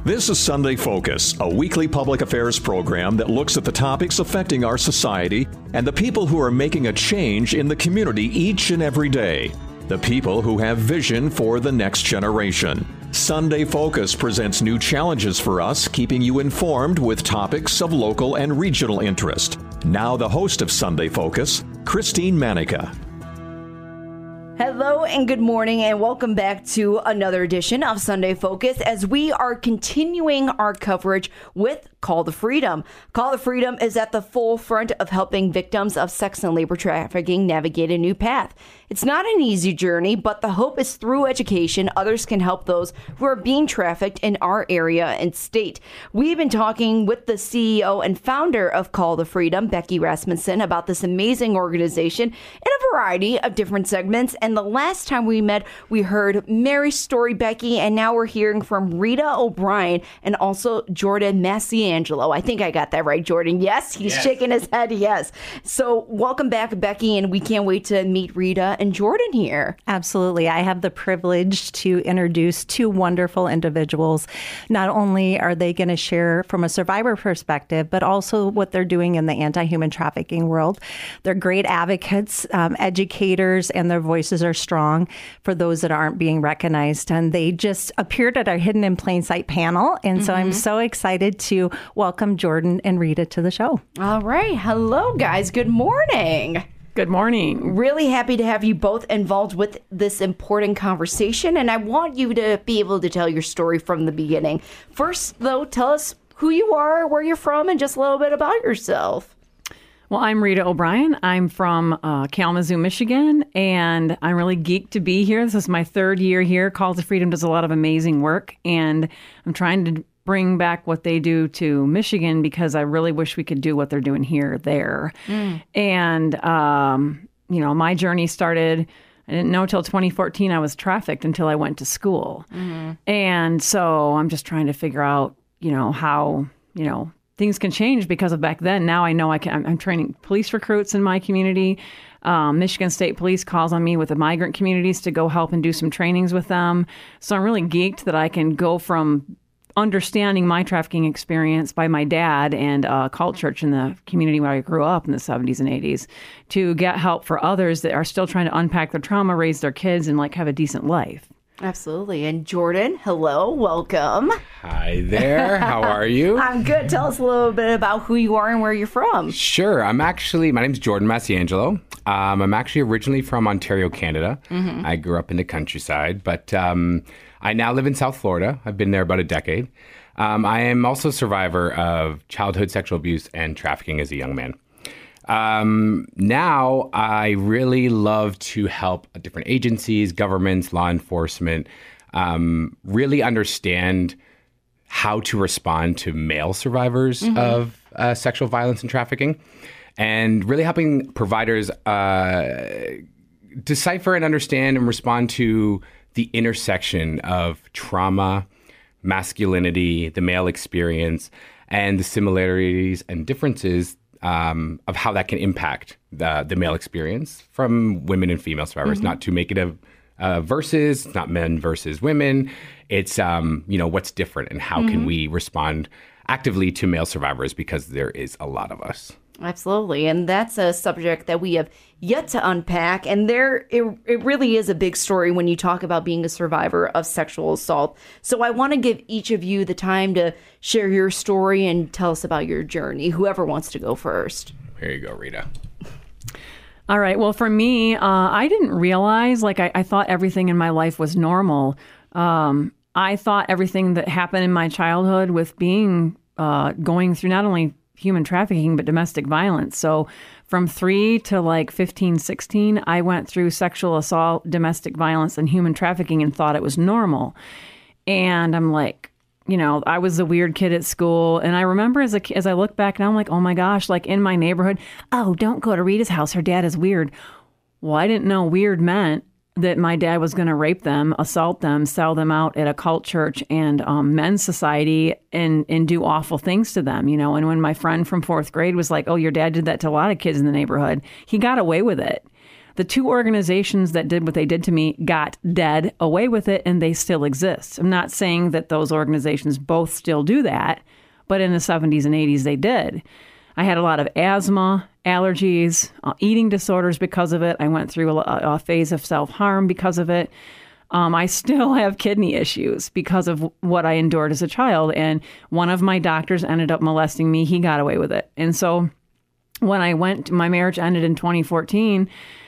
This is Sunday Focus, a weekly public affairs program that looks at the topics affecting our society and the people who are making a change in the community each and every day. The people who have vision for the next generation. Sunday Focus presents new challenges for us, keeping you informed with topics of local and regional interest. Now the host of Sunday Focus, Christine Manica. Hello and good morning and welcome back to another edition of Sunday Focus as we are continuing our coverage with Call to Freedom. Call to Freedom is at the forefront of helping victims of sex and labor trafficking navigate a new path. It's not an easy journey, but the hope is through education, others can help those who are being trafficked in our area and state. We've been talking with the CEO and founder of Call to Freedom, Becky Rasmussen, about this amazing organization in a variety of different segments. And the last time we met, we heard Mary's story, Becky, and now we're hearing from Rita O'Brien and also Jordan Massiangelo. I think I got that right, Jordan. Yes, he's shaking his head. Yes. So welcome back, Becky, and we can't wait to meet Rita and Jordan here. Absolutely. I have the privilege to introduce two wonderful individuals. Not only are they going to share from a survivor perspective, but also what they're doing in the anti-human trafficking world. They're great advocates, educators, and their voices are strong for those that aren't being recognized. And they just appeared at our Hidden in Plain Sight panel. And so I'm so excited to welcome Jordan and Rita to the show. All right. Hello, guys. Good morning. Good morning. Really happy to have you both involved with this important conversation. And I want you to be able to tell your story from the beginning. First, though, tell us who you are, where you're from, and just a little bit about yourself. Well, I'm Rita O'Brien. I'm from Kalamazoo, Michigan, and I'm really geeked to be here. This is my third year here. Call to Freedom does a lot of amazing work, and I'm trying to bring back what they do to Michigan because I really wish we could do what they're doing here, there. And, my journey started, I didn't know till 2014 I was trafficked until I went to school. And so I'm just trying to figure out, how, things can change because of back then. Now I know I'm training police recruits in my community. Michigan State Police calls on me with the migrant communities to go help and do some trainings with them. So I'm really geeked that I can go from understanding my trafficking experience by my dad and Cult Church in the community where I grew up in the 70s and 80s to get help for others that are still trying to unpack their trauma, raise their kids, and have a decent life. Absolutely. And Jordan, hello, welcome. Hi there. How are you? I'm good. Tell us a little bit about who you are and where you're from. Sure. My name's Jordan Massiangelo. I'm actually originally from Ontario, Canada. I grew up in the countryside, but I now live in South Florida. I've been there about a decade. I am also a survivor of childhood sexual abuse and trafficking as a young man. Now I really love to help different agencies, governments, law enforcement, really understand how to respond to male survivors of sexual violence and trafficking, and really helping providers decipher and understand and respond to the intersection of trauma, masculinity, the male experience, and the similarities and differences of how that can impact the male experience from women and female survivors. Not to make it a versus, not men versus women. It's, what's different and how can we respond actively to male survivors, because there is a lot of us. Absolutely. And that's a subject that we have yet to unpack. And it really is a big story when you talk about being a survivor of sexual assault. So I want to give each of you the time to share your story and tell us about your journey. Whoever wants to go first. Here you go, Rita. All right. Well, for me, I didn't realize, I thought everything in my life was normal. I thought everything that happened in my childhood with being going through not only human trafficking, but domestic violence. So from 3 to 15, 16, I went through sexual assault, domestic violence, and human trafficking and thought it was normal. And I'm I was a weird kid at school. And I remember as I look back now, I'm like, oh my gosh, in my neighborhood, oh, don't go to Rita's house. Her dad is weird. Well, I didn't know weird meant that my dad was going to rape them, assault them, sell them out at a cult church and men's society and do awful things to them, And when my friend from 4th grade was like, oh, your dad did that to a lot of kids in the neighborhood, he got away with it. The two organizations that did what they did to me got dead away with it, and they still exist. I'm not saying that those organizations both still do that, but in the 70s and 80s they did. I had a lot of asthma, allergies, eating disorders because of it. I went through a phase of self-harm because of it. I still have kidney issues because of what I endured as a child. And one of my doctors ended up molesting me. He got away with it. And so when my marriage ended in 2014,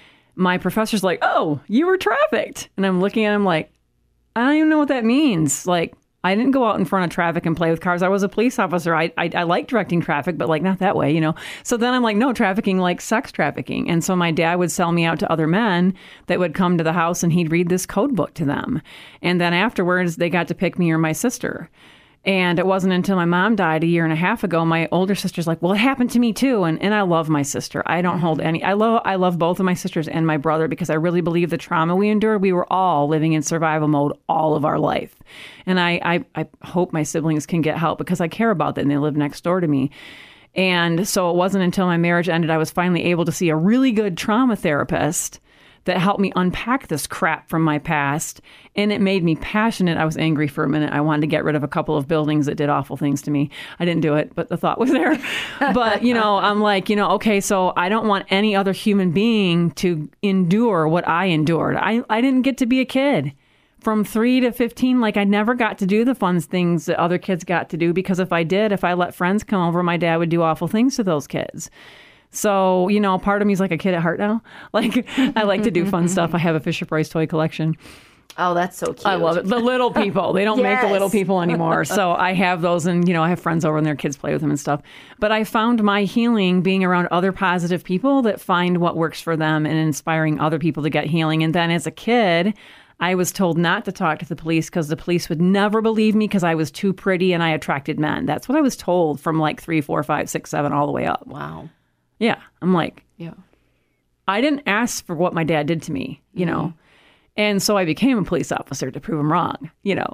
my professor's like, "Oh, you were trafficked." And I'm looking at him like, I don't even know what that means. Like, I didn't go out in front of traffic and play with cars. I was a police officer. I like directing traffic, but like not that way, So then I'm like, no, trafficking, like sex trafficking. And so my dad would sell me out to other men that would come to the house and he'd read this code book to them. And then afterwards, they got to pick me or my sister. And it wasn't until my mom died a year and a half ago, my older sister's like, well, it happened to me too. And I love my sister. I don't hold any, I love both of my sisters and my brother because I really believe the trauma we endured, we were all living in survival mode all of our life. And I hope my siblings can get help because I care about them and they live next door to me. And so it wasn't until my marriage ended, I was finally able to see a really good trauma therapist that helped me unpack this crap from my past. And it made me passionate. I was angry for a minute. I wanted to get rid of a couple of buildings that did awful things to me. I didn't do it, but the thought was there. But, I'm like, okay, so I don't want any other human being to endure what I endured. I didn't get to be a kid. From 3 to 15, like I never got to do the fun things that other kids got to do because if I let friends come over, my dad would do awful things to those kids. So, part of me is like a kid at heart now. Like, I like to do fun stuff. I have a Fisher-Price toy collection. Oh, that's so cute. I love it. The little people. They don't make the little people anymore. So I have those and, I have friends over and their kids play with them and stuff. But I found my healing being around other positive people that find what works for them and inspiring other people to get healing. And then as a kid, I was told not to talk to the police because the police would never believe me because I was too pretty and I attracted men. That's what I was told from like 3, 4, 5, 6, 7, all the way up. Wow. Yeah. I'm like, yeah. I didn't ask for what my dad did to me, And so I became a police officer to prove him wrong,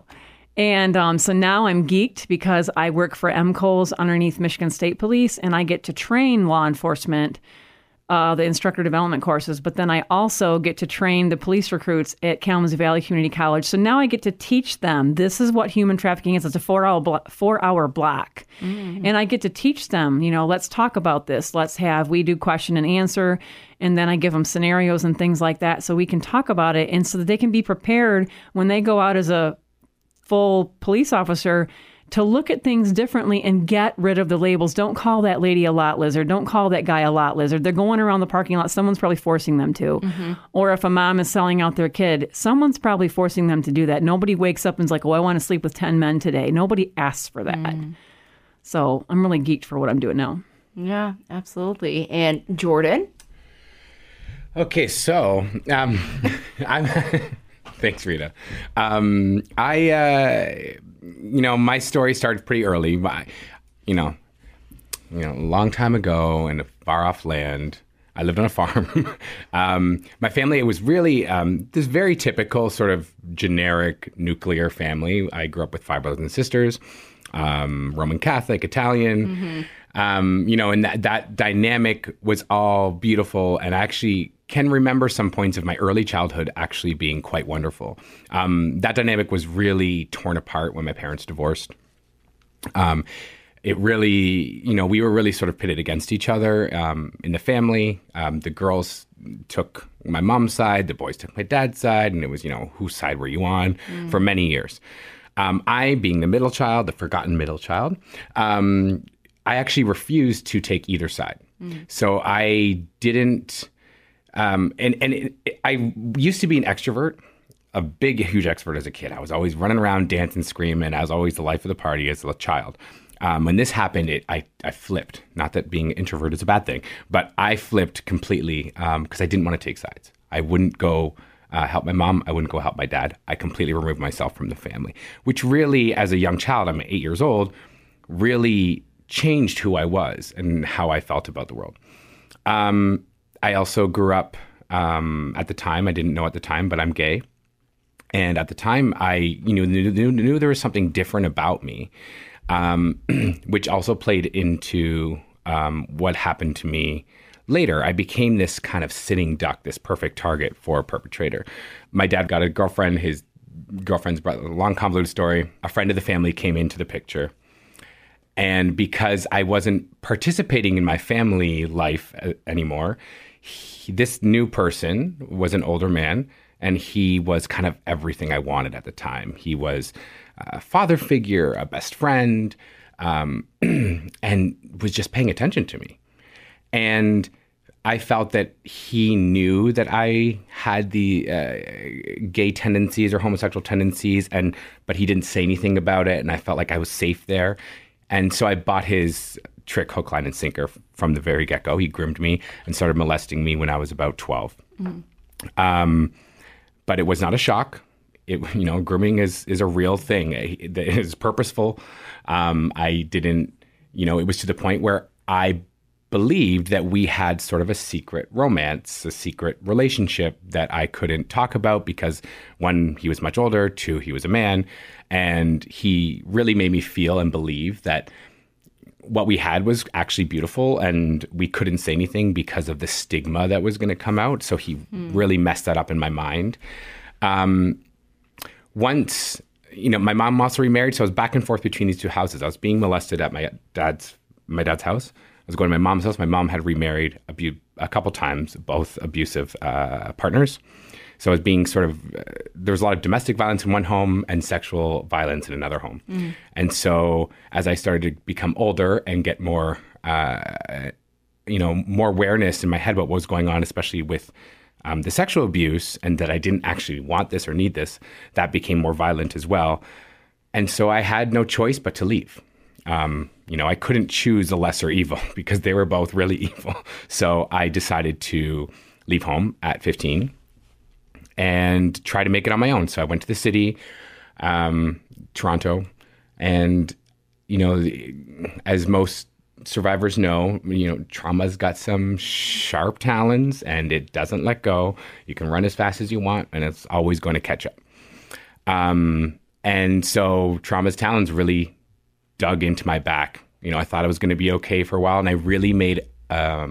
And so now I'm geeked because I work for MCOLS underneath Michigan State Police and I get to train law enforcement, the instructor development courses, but then I also get to train the police recruits at Kalamazoo Valley Community College. So now I get to teach them, this is what human trafficking is. It's a 4-hour block. Mm-hmm. And I get to teach them, let's talk about this. We do question and answer. And then I give them scenarios and things like that so we can talk about it. And so that they can be prepared when they go out as a full police officer to look at things differently and get rid of the labels. Don't call that lady a lot lizard. Don't call that guy a lot lizard. They're going around the parking lot. Someone's probably forcing them to. Mm-hmm. Or if a mom is selling out their kid, someone's probably forcing them to do that. Nobody wakes up and is like, oh, I want to sleep with 10 men today. Nobody asks for that. Mm. So I'm really geeked for what I'm doing now. Yeah, absolutely. And Jordan? Okay, so I'm... Thanks, Rita. My story started pretty early. A long time ago in a far-off land, I lived on a farm. My family, it was really this very typical sort of generic nuclear family. I grew up with 5 brothers and sisters, Roman Catholic, Italian. Mm-hmm. And that dynamic was all beautiful and actually can remember some points of my early childhood actually being quite wonderful. That dynamic was really torn apart when my parents divorced. It really, we were really sort of pitted against each other in the family. The girls took my mom's side, the boys took my dad's side, and it was, whose side were you on for many years. I, being the middle child, the forgotten middle child, I actually refused to take either side. So I didn't... I used to be an extrovert, a huge extrovert as a kid. I was always running around, dancing, screaming. I was always the life of the party as a child. When this happened, I flipped. Not that being introvert is a bad thing, but I flipped completely because I didn't want to take sides. I wouldn't go help my mom. I wouldn't go help my dad. I completely removed myself from the family, which really, as a young child, I'm 8 years old, really changed who I was and how I felt about the world. I also grew up, at the time, I didn't know at the time, but I'm gay. And at the time, I knew there was something different about me, which also played into what happened to me later, I became this kind of sitting duck, this perfect target for a perpetrator. My dad got a girlfriend, his girlfriend's brother, long convoluted story. A friend of the family came into the picture. And because I wasn't participating in my family life anymore, this new person was an older man, and he was kind of everything I wanted at the time. He was a father figure, a best friend, and was just paying attention to me. And I felt that he knew that I had the gay tendencies or homosexual tendencies, but he didn't say anything about it, and I felt like I was safe there. And so I bought his trick, hook, line, and sinker from the very get-go. He groomed me and started molesting me when I was about 12. But it was not a shock. Grooming is a real thing. It is purposeful. I didn't, it was to the point where I believed that we had sort of a secret romance, a secret relationship that I couldn't talk about because, one, he was much older, two, he was a man, and he really made me feel and believe that what we had was actually beautiful, and we couldn't say anything because of the stigma that was going to come out. So he really messed that up in my mind. Once, my mom also remarried, so I was back and forth between these two houses. I was being molested at my dad's house. I was going to my mom's house. My mom had remarried a couple times, both abusive partners. So I was being there was a lot of domestic violence in one home and sexual violence in another home. And so as I started to become older and get more, more awareness in my head about what was going on, especially with the sexual abuse, and that I didn't actually want this or need this, that became more violent as well. And so I had no choice but to leave. I couldn't choose a lesser evil because they were both really evil. So I decided to leave home at 15 and try to make it on my own. So I went to the city, Toronto, and, as most survivors know, trauma's got some sharp talons and it doesn't let go. You can run as fast as you want and it's always going to catch up. And so trauma's talons really dug into my back. I thought I was going to be okay for a while, and I really made a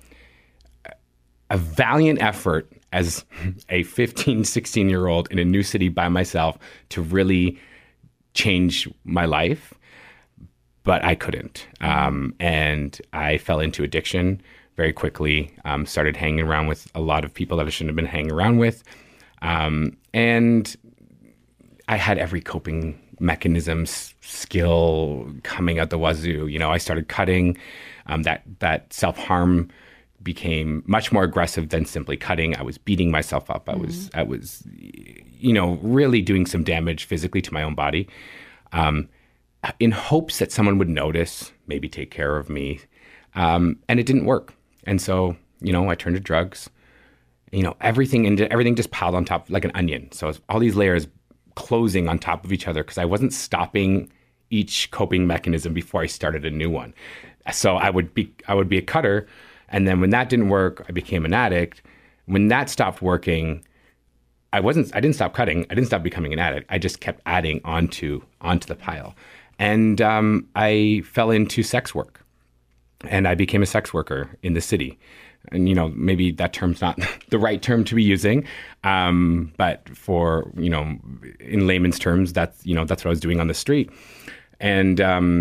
valiant effort as a 15, 16-year-old in a new city by myself to really change my life, but I couldn't. And I fell into addiction very quickly, started hanging around with a lot of people that I shouldn't have been hanging around with. And I had every coping mechanism skill coming out the wazoo. I started cutting. That self-harm became much more aggressive than simply cutting. I was beating myself up. I was really doing some damage physically to my own body, in hopes that someone would notice, maybe take care of me. And it didn't work. And so, I turned to drugs. Everything just piled on top like an onion. So it's all these layers closing on top of each other because I wasn't stopping each coping mechanism before I started a new one. So I would be a cutter, and then when that didn't work, I became an addict. When that stopped working, I didn't stop cutting. I didn't stop becoming an addict. I just kept adding onto the pile. And I fell into sex work, and I became a sex worker in the city. And, maybe that term's not the right term to be using. But for, in layman's terms, that's what I was doing on the street. And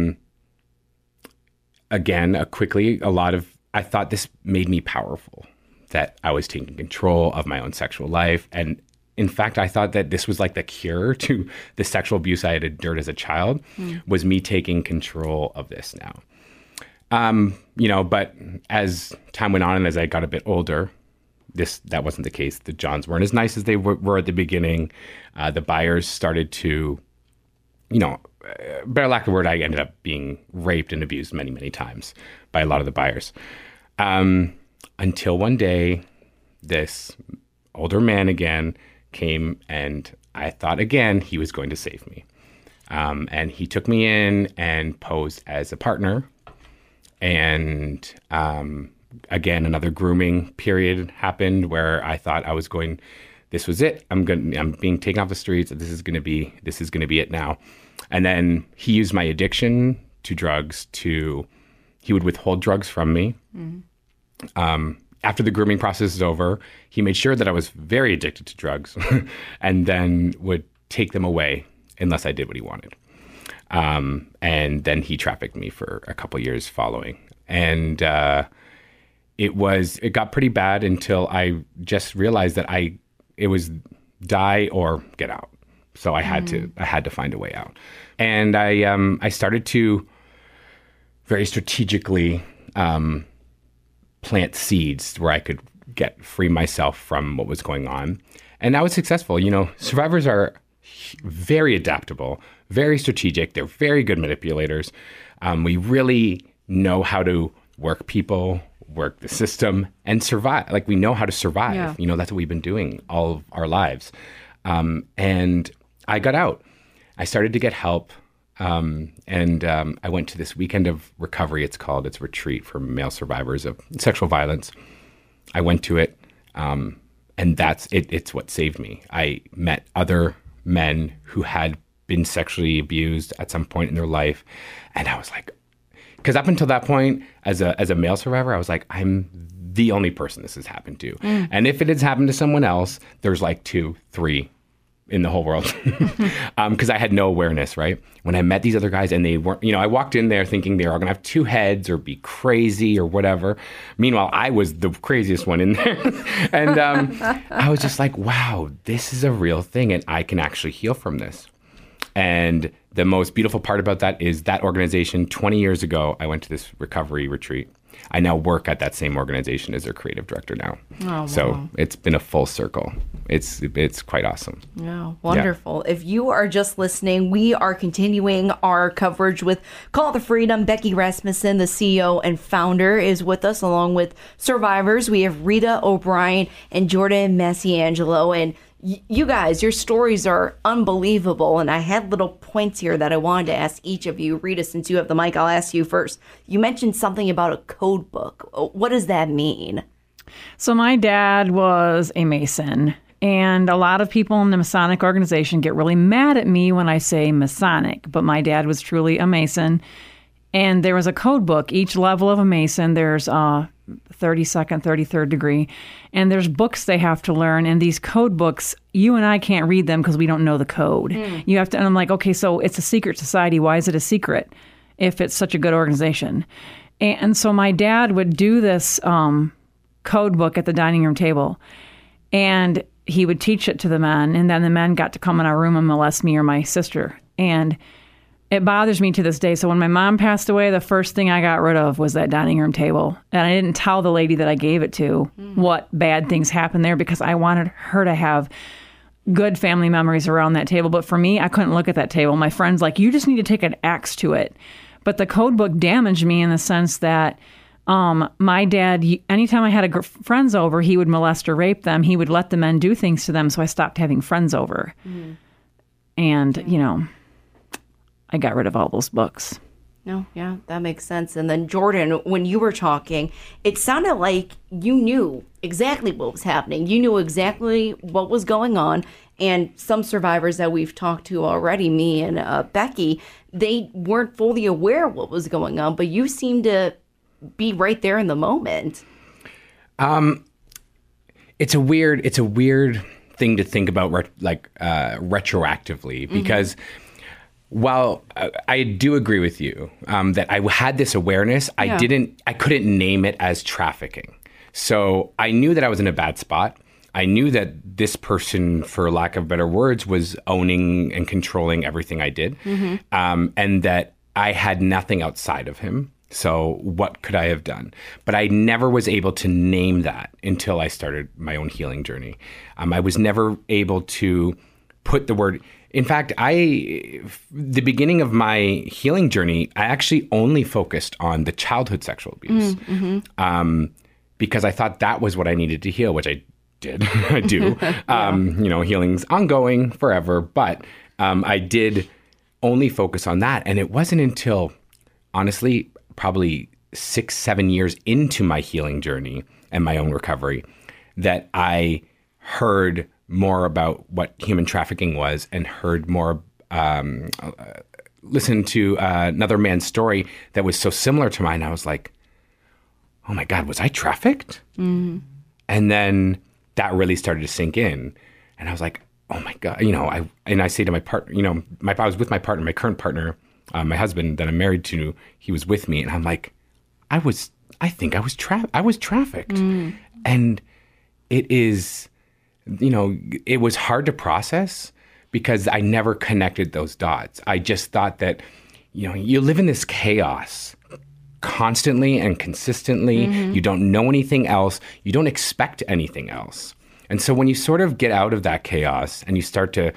again, I thought this made me powerful, that I was taking control of my own sexual life. And in fact, I thought that this was like the cure to the sexual abuse I had endured as a child, was me taking control of this now. But as time went on and as I got a bit older, that wasn't the case. The Johns weren't as nice as they were at the beginning. The buyers started to, better lack of a word, I ended up being raped and abused many, many times by a lot of the buyers. Until one day, this older man again came, and I thought again he was going to save me. And he took me in and posed as a partner. And again, another grooming period happened where I thought this was it. I'm being taken off the streets. This is going to be it now. And then he used my addiction to drugs he would withhold drugs from me. After the grooming process is over, he made sure that I was very addicted to drugs and then would take them away unless I did what he wanted. And then he trafficked me for a couple years following. And it got pretty bad until I just realized that it was die or get out. So I had to find a way out. And I started to very strategically plant seeds where I could free myself from what was going on. And I was successful. Survivors are very adaptable, very strategic. They're very good manipulators. We really know how to work people, work the system, and survive. Like, we know how to survive. Yeah. That's what we've been doing all of our lives. And I got out. I started to get help. And I went to this weekend of recovery, it's called. It's a retreat for male survivors of sexual violence. I went to it, and that's it. It's what saved me. I met other men who had been sexually abused at some point in their life, and I was like, because up until that point, as a male survivor, I was like, I'm the only person this has happened to. And if it has happened to someone else, there's like 2, 3 in the whole world, because I had no awareness, right? When I met these other guys and they weren't, I walked in there thinking they were all going to have 2 heads or be crazy or whatever. Meanwhile, I was the craziest one in there. And I was just like, wow, this is a real thing and I can actually heal from this. And the most beautiful part about that is that organization, 20 years ago, I went to this recovery retreat. I now work at that same organization as their creative director now. Oh, wow. So it's been a full circle. It's quite awesome. Yeah, wonderful. Yeah. If you are just listening, we are continuing our coverage with Call the Freedom. Becky Rasmussen, the CEO and founder, is with us, along with survivors. We have Rita O'Brien and Jordan Masiangelo. And you guys, your stories are unbelievable. And I had little points here that I wanted to ask each of you. Rita, since you have the mic, I'll ask you first. You mentioned something about a code book. What does that mean? So my dad was a Mason. And a lot of people in the Masonic organization get really mad at me when I say Masonic. But my dad was truly a Mason. And there was a code book. Each level of a Mason, there's 32nd, 33rd degree. And there's books they have to learn. And these code books, you and I can't read them because we don't know the code. You have to, and I'm like, okay, so it's a secret society. Why is it a secret if it's such a good organization? And so my dad would do this code book at the dining room table. And he would teach it to the men. And then the men got to come in our room and molest me or my sister. And it bothers me to this day. So when my mom passed away, the first thing I got rid of was that dining room table. And I didn't tell the lady that I gave it to what bad things happened there because I wanted her to have good family memories around that table. But for me, I couldn't look at that table. My friend's like, you just need to take an axe to it. But the code book damaged me in the sense that my dad, anytime I had friends over, he would molest or rape them. He would let the men do things to them. So I stopped having friends over. And, I got rid of all those books. No, yeah, that makes sense. And then Jordan, when you were talking, it sounded like you knew exactly what was happening. You knew exactly what was going on. And some survivors that we've talked to already, me and Becky, they weren't fully aware of what was going on, but you seemed to be right there in the moment. It's a weird thing to think about, retroactively, because while I do agree with you that I had this awareness, I couldn't name it as trafficking. So I knew that I was in a bad spot. I knew that this person, for lack of better words, was owning and controlling everything I did, and that I had nothing outside of him. So what could I have done? But I never was able to name that until I started my own healing journey. I was never able to put the word. In fact, the beginning of my healing journey, I actually only focused on the childhood sexual abuse, because I thought that was what I needed to heal, which I did. I do. Healing's ongoing forever, but I did only focus on that. And it wasn't until, honestly, probably 6-7 years into my healing journey and my own recovery that I heard more about what human trafficking was and heard more, listened to another man's story that was so similar to mine. I was like, oh my God, was I trafficked? And then that really started to sink in. And I was like, oh my God, I say to my partner, I was with my partner, my current partner, my husband that I'm married to, he was with me. And I'm like, I think I was trafficked. And it is, it was hard to process because I never connected those dots. I just thought that, you live in this chaos constantly and consistently. You don't know anything else. You don't expect anything else. And so when you sort of get out of that chaos and you start to,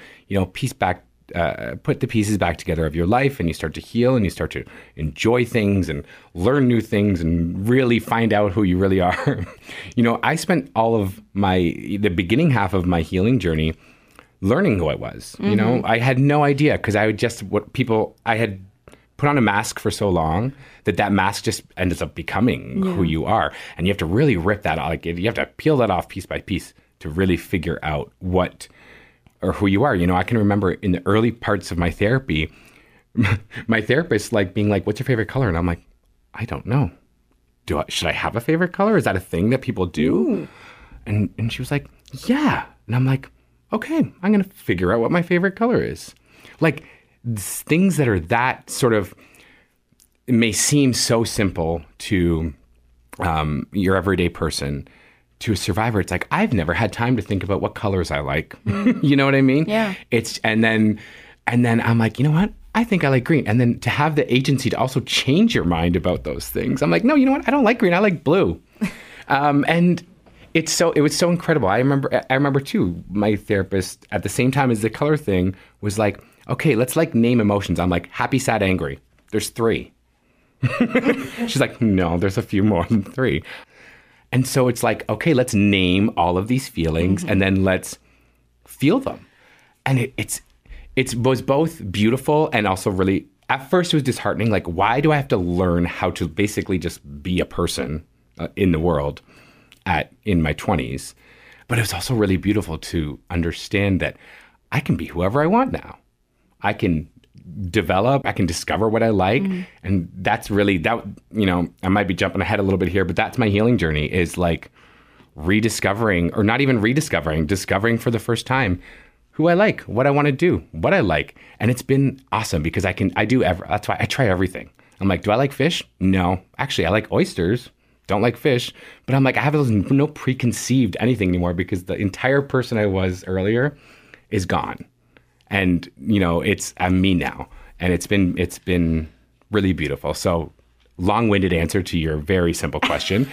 put the pieces back together of your life, and you start to heal and you start to enjoy things and learn new things and really find out who you really are. I spent all of the beginning half of my healing journey learning who I was. I had no idea because I had put on a mask for so long that mask just ends up becoming who you are. And you have to really rip that out. You have to peel that off piece by piece to really figure out what or who you are. I can remember in the early parts of my therapy, my therapist being like, what's your favorite color? And I'm like, I don't know. Should I have a favorite color? Is that a thing that people do? And she was like, yeah. And I'm like, okay, I'm going to figure out what my favorite color is. Things that are that sort of, it may seem so simple to your everyday person. To a survivor, it's like, I've never had time to think about what colors I like. You know what I mean? Yeah. And then I'm like, you know what? I think I like green. And then to have the agency to also change your mind about those things. I'm like, no, you know what? I don't like green. I like blue. And it was so incredible. I remember too, my therapist at the same time as the color thing was like, okay, let's name emotions. I'm like, happy, sad, angry. There's 3. She's like, no, there's a few more than 3. And so it's like, okay, let's name all of these feelings and then let's feel them. And it was both beautiful and also really, at first it was disheartening. Like, why do I have to learn how to basically just be a person in the world in my 20s? But it was also really beautiful to understand that I can be whoever I want now. I can develop, I can discover what I like. And that's really that, I might be jumping ahead a little bit here, but that's my healing journey is rediscovering, or not even rediscovering, discovering for the first time who I like, what I want to do, what I like. And it's been awesome because that's why I try everything. I'm like, do I like fish? No, actually I like oysters, don't like fish. But I'm like, I have no preconceived anything anymore because the entire person I was earlier is gone. And, I'm me now. And it's been really beautiful. So long-winded answer to your very simple question.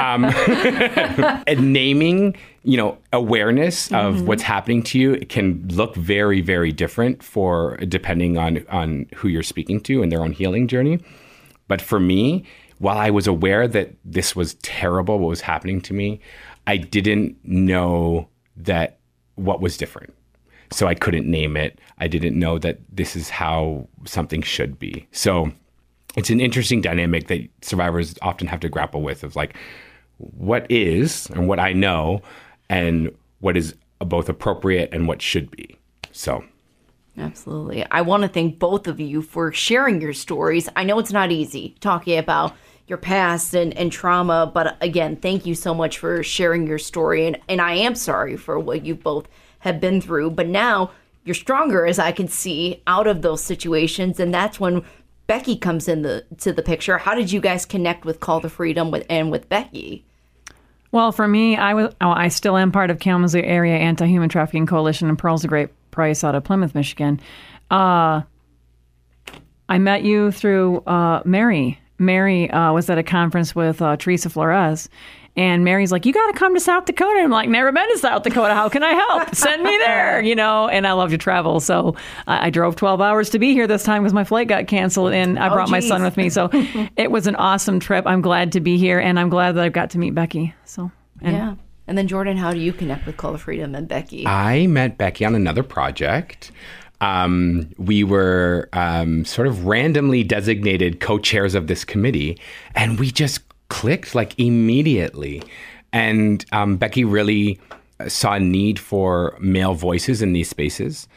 And naming, awareness of what's happening to you can look very, very different depending on who you're speaking to and their own healing journey. But for me, while I was aware that this was terrible, what was happening to me, I didn't know what was different. So I couldn't name it. I didn't know that this is how something should be. So it's an interesting dynamic that survivors often have to grapple with of what is and what I know and what is both appropriate and what should be. So. Absolutely. I want to thank both of you for sharing your stories. I know it's not easy talking about your past and trauma, but again, thank you so much for sharing your story. And I am sorry for what you both have been through, but now you're stronger, as I can see, out of those situations. And that's when Becky comes to the picture. How did you guys connect with Call to Freedom with Becky? Well, for me, I still am part of Kalamazoo Area Anti-Human Trafficking Coalition, and Pearl's a great price out of Plymouth, Michigan. I met you through Mary. Mary was at a conference with Teresa Flores, and Mary's like, you got to come to South Dakota. And I'm like, never been to South Dakota. How can I help? Send me there, and I love to travel. So I drove 12 hours to be here this time because my flight got canceled, and I brought my son with me. So it was an awesome trip. I'm glad to be here, and I'm glad that I've got to meet Becky. Yeah. And then Jordan, how do you connect with Call to Freedom and Becky? I met Becky on another project. We were sort of randomly designated co-chairs of this committee, and we just clicked immediately. And Becky really saw a need for male voices in these spaces.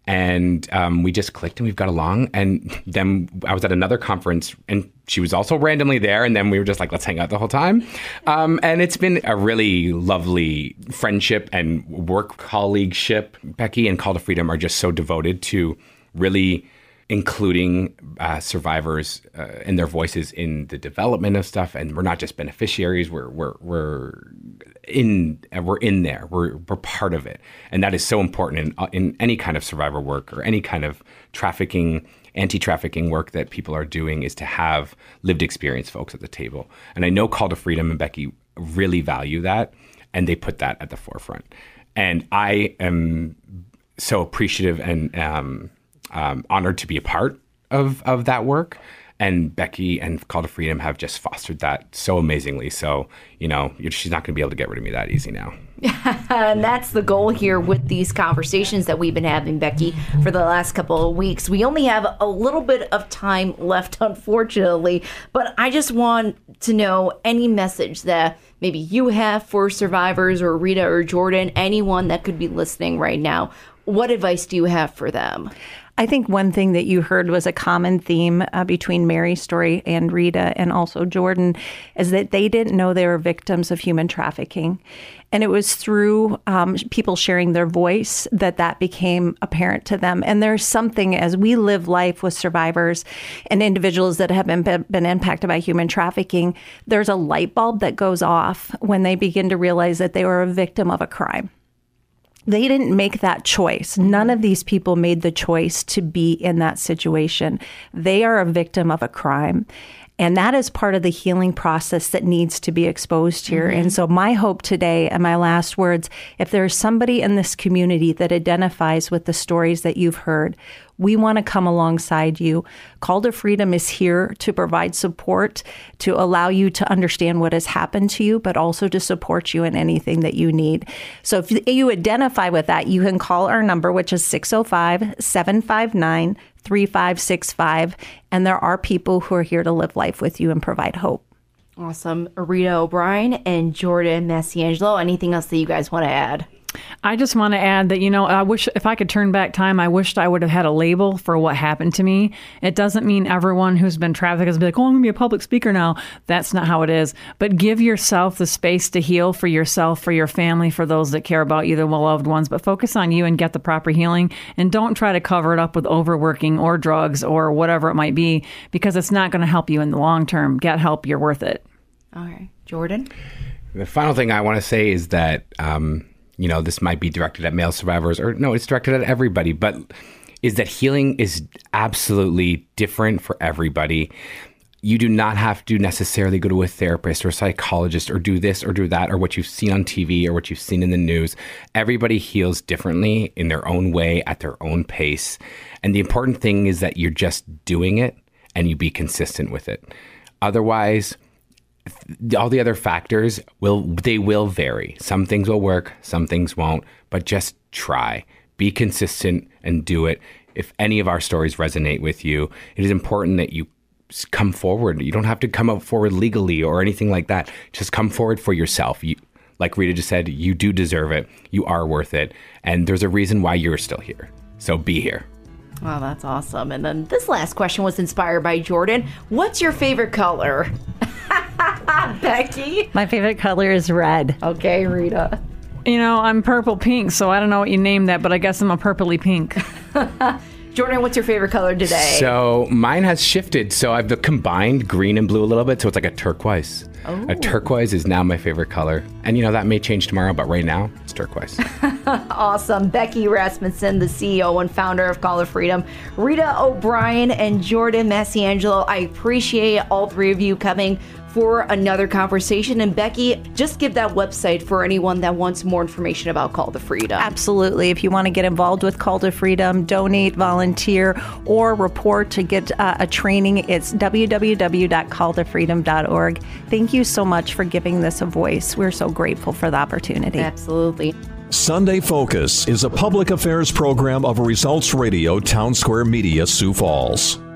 And we just clicked and we've got along. And then I was at another conference and she was also randomly there. And then we were just like, let's hang out the whole time. And it's been a really lovely friendship and work colleagueship. Becky and Call to Freedom are just so devoted to really including survivors and their voices in the development of stuff. And we're not just beneficiaries. We're in there. We're part of it, and that is so important in any kind of survivor work or any kind of trafficking, anti-trafficking work that people are doing, is to have lived experience folks at the table. And I know Call to Freedom and Becky really value that, and they put that at the forefront. And I am so appreciative and honored to be a part of that work. And Becky and Call to Freedom have just fostered that so amazingly. So, she's not going to be able to get rid of me that easy now. And that's the goal here with these conversations that we've been having, Becky, for the last couple of weeks. We only have a little bit of time left, unfortunately. But I just want to know any message that maybe you have for survivors, or Rita or Jordan, anyone that could be listening right now. What advice do you have for them? I think one thing that you heard was a common theme between Mary's story and Rita and also Jordan is that they didn't know they were victims of human trafficking. And it was through people sharing their voice that became apparent to them. And there's something, as we live life with survivors and individuals that have been impacted by human trafficking, there's a light bulb that goes off when they begin to realize that they were a victim of a crime. They didn't make that choice. None of these people made the choice to be in that situation. They are a victim of a crime. And that is part of the healing process that needs to be exposed here. Mm-hmm. And so my hope today and my last words, if there's somebody in this community that identifies with the stories that you've heard, we want to come alongside you. Call to Freedom is here to provide support, to allow you to understand what has happened to you, but also to support you in anything that you need. So if you identify with that, you can call our number, which is 605-759-3565. And there are people who are here to live life with you and provide hope. Awesome. Rita O'Brien and Jordan Masiangelo, anything else that you guys want to add? I just want to add that, I wish if I could turn back time, I wished I would have had a label for what happened to me. It doesn't mean everyone who's been trafficked is like, oh, I'm going to be a public speaker now. That's not how it is. But give yourself the space to heal for yourself, for your family, for those that care about you, the loved ones. But focus on you and get the proper healing. And don't try to cover it up with overworking or drugs or whatever it might be, because it's not going to help you in the long term. Get help. You're worth it. All right. Jordan? The final thing I want to say is that this might be directed at male survivors, or no, it's directed at everybody, but is that healing is absolutely different for everybody. You do not have to necessarily go to a therapist or a psychologist or do this or do that or what you've seen on TV or what you've seen in the news. Everybody heals differently in their own way at their own pace. And the important thing is that you're just doing it and you be consistent with it. Otherwise, all the other factors will vary. Some things will work, some things won't, but just try. Be consistent and do it. If any of our stories resonate with you, it is important that you come forward. You don't have to come forward legally or anything like that. Just come forward for yourself. Like Rita just said, you do deserve it. You are worth it. And there's a reason why you're still here. So be here. Wow, that's awesome. And then this last question was inspired by Jordan. What's your favorite color? Becky? My favorite color is red. Okay, Rita. I'm purple pink, so I don't know what you named that, but I guess I'm a purpley pink. Jordan, what's your favorite color today? So mine has shifted. So I've combined green and blue a little bit, so it's like a turquoise. Oh. A turquoise is now my favorite color. And, that may change tomorrow, but right now, it's turquoise. Awesome. Becky Rasmussen, the CEO and founder of Call to Freedom. Rita O'Brien and Jordan Masiangelo, I appreciate all three of you coming for another conversation. And Becky, just give that website for anyone that wants more information about Call to Freedom. Absolutely. If you want to get involved with Call to Freedom, donate, volunteer, or report to get a training, it's www.calltofreedom.org. Thank you so much for giving this a voice. We're so grateful for the opportunity. Absolutely. Sunday Focus is a public affairs program of Results Radio Town Square Media, Sioux Falls.